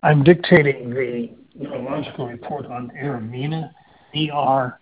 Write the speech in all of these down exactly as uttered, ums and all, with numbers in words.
I'm dictating the neurological report on Aramina, E R.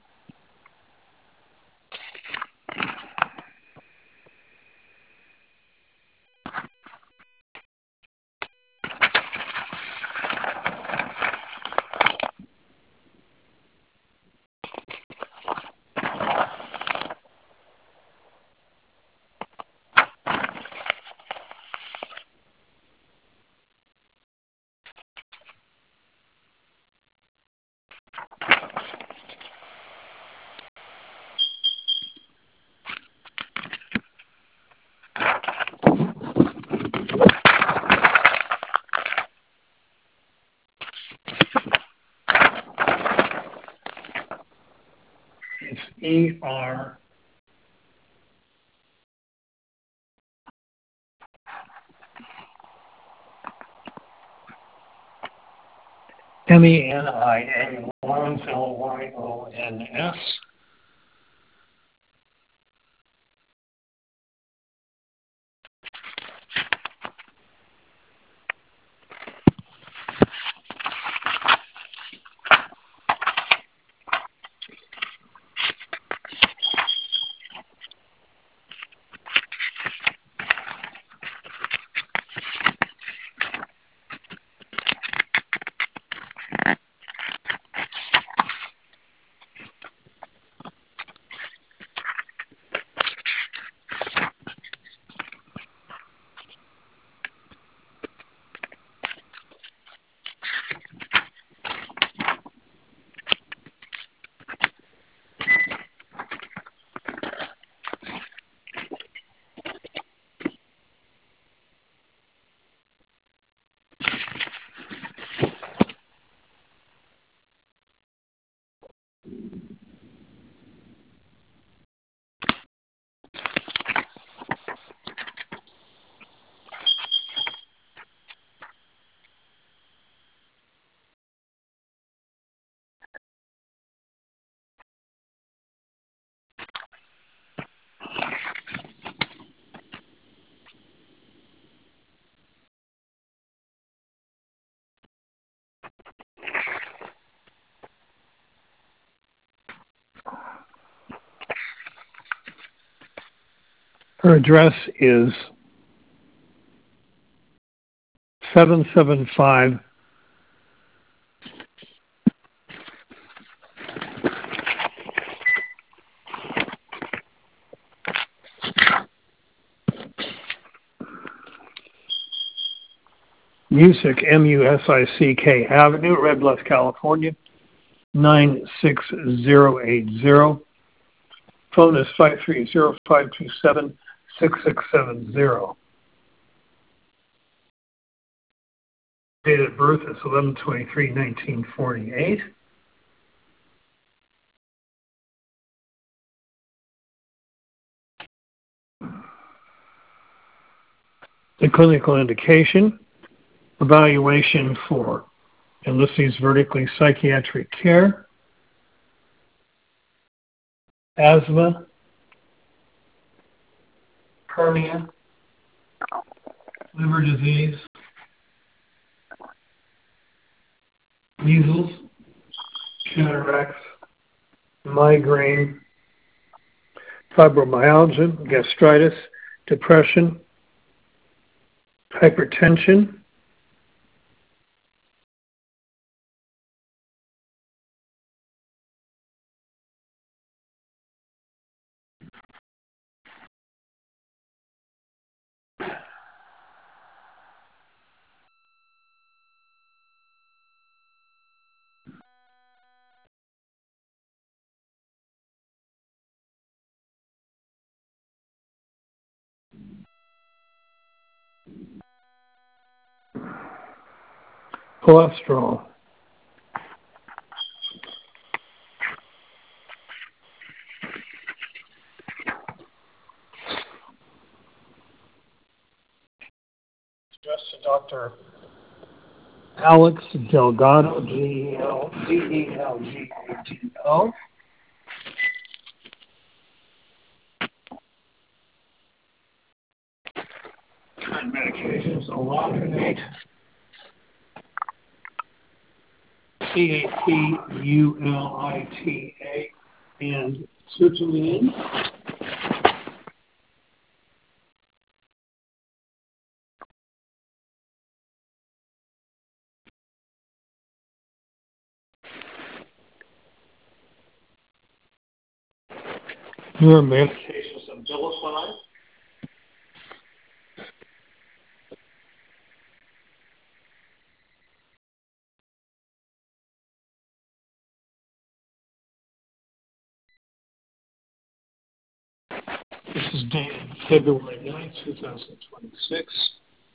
It's E R. M E N I A, Lyons, L Y O N S. Her address is seven seven five Music, M U S I C K Avenue, Red Bluff, California, nine six zero eight zero. Phone is five three zero, five two seven, six six seven zero. Date of birth is eleven twenty-three, nineteen forty-eight. The clinical indication, evaluation for Ulysses Vertically Psychiatric Care, asthma, hernia, liver disease, measles, cataracts, migraine, fibromyalgia, gastritis, depression, hypertension, cholesterol. Addressed to Doctor Alex Delgado, G E L D E L G A T O. Medications, alonganate, C A P U L I T A, and sertraline. Your medications of Abilify. This is dated February ninth, two thousand twenty-six.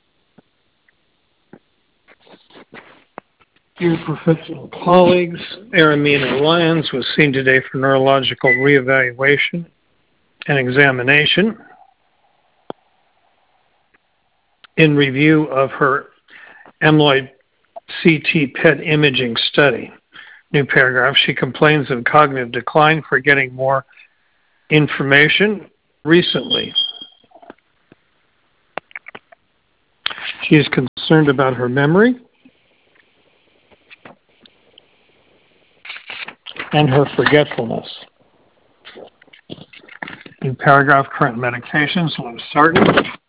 Dear professional colleagues, Aramina Lyons was seen today for neurological reevaluation and examination. In review of her amyloid C T P E T imaging study. New paragraph, she complains of cognitive decline, forgetting more information recently. She is concerned about her memory and her forgetfulness. New paragraph, current medications, losartan,